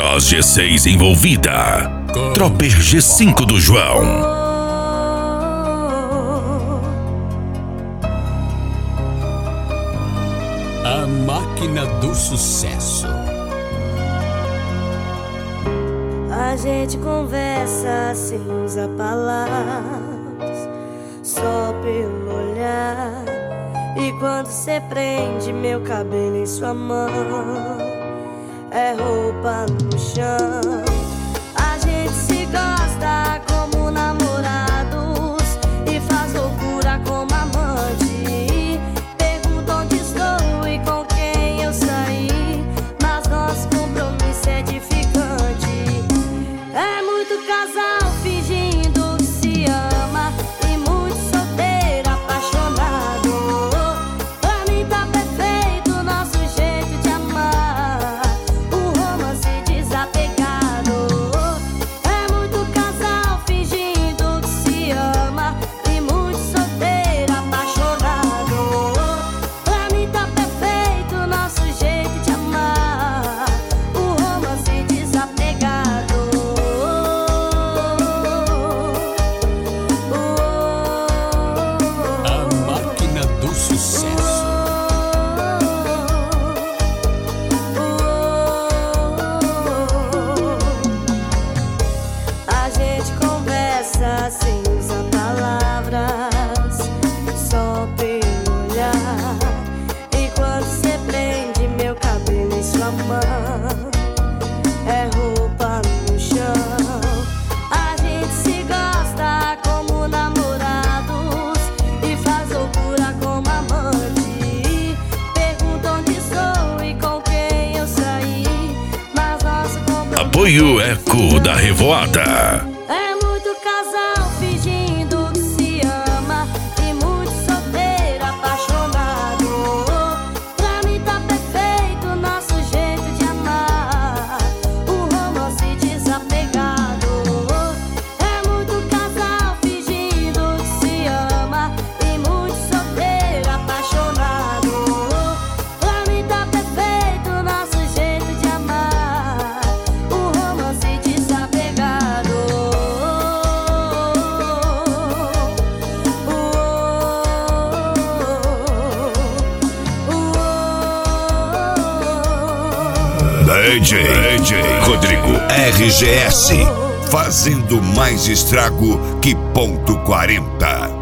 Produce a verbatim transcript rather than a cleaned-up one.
Bros G seis envolvida. Tropper G cinco do João. A máquina do sucesso. A gente conversa sem usar palavras, só pelo olhar. E quando cê prende meu cabelo em sua mão, é roupa no chão. A gente se gosta como namorados e faz loucura como amante. Pergunta onde estou e com quem eu saí, mas nosso compromisso é edificante. É muito casal fingindo que se ama e muito solteiro apaixonado. Pra mim tá perfeito nosso jeito de amar, um romance desapegado. É muito casal fingindo que se ama e muito solteiro apaixonado. Pra mim tá perfeito nosso jeito de amar, um romance desapegado. A máquina do sucesso. A gente conversa sem usar palavras, só pelo olhar. E quando cê prende meu cabelo em sua mão, é roupa no chão. A gente se gosta como namorados e faz loucura como amante. Pergunta onde sou e com quem eu saí, mas nosso compromisso Apoio Eco da Revoada. é muito casal fingindo que se ama e muito solteiro apaixonado. Pra mim tá perfeito nosso jeito de amar, um romance desapegado. É muito casal fingindo que se ama e muito solteiro apaixonado. Pra mim tá perfeito nosso jeito de amar, um romance desapegado. D J, D J Rodrigo R G S, fazendo mais estrago que ponto quarenta.